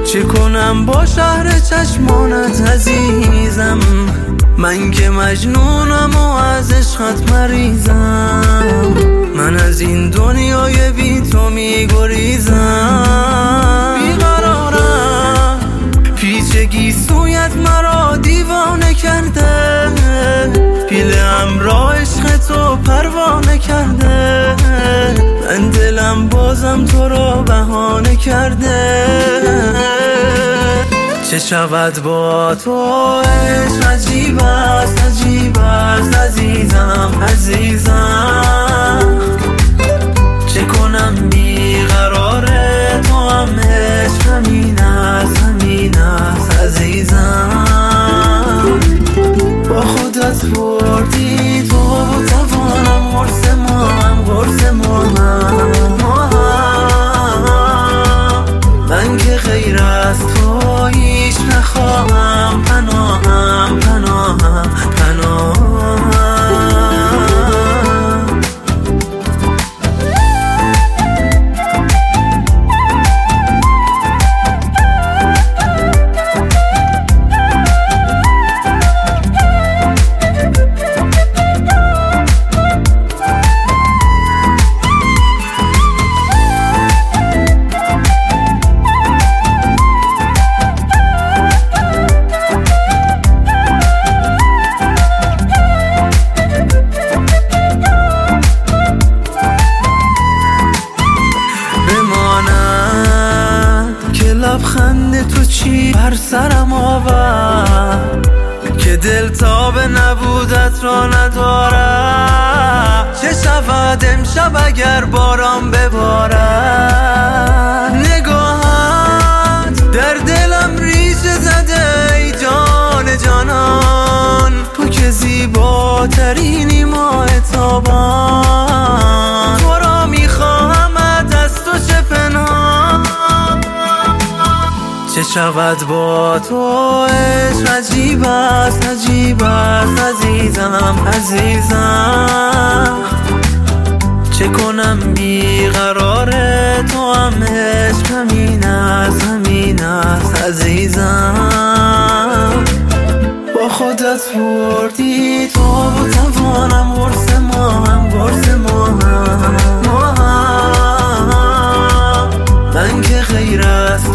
چه کنم با شهر چشمانت عزیزم، من که مجنونم و از عشقت مریضم. من از این دنیای بی تو میگریزم، بیقرارم پیچگی سویت مرا دیوانه کرده، پیل همراه عشق تو پروانه کرده. من دلم بازم تو رو بهانه کرده. چه شود با تو عشق عجیب است، عجیب است عزیزم، عزیزم. چه کنم بیقراره تو هم عشق همین است، همین است عزیزم. با خودت بردی تو و توانم قرص ما هم، قرص ما هم. من که غیر از تو هیچ نخواهم، پناهم پناهم پناهم. لبخند تو چی بر سرم آورد که دل تاب نبودت را ندارد. چه شود امشب اگر باران ببارد، نگاهت در دلم ریشه زده ای جان جانان. تو که زیباترینی ماه تابان، تو را میخواهمت از تو چه پنهان. چه شود با تو عشق عجیب است، عجیب است عزیزم، عزیزم. چه کنم بیقراره تو هم عشق همین است، همین است عزیزم. با خودت بردی تو و توانم قرص ما هم، قرص ما هم. من که غیر از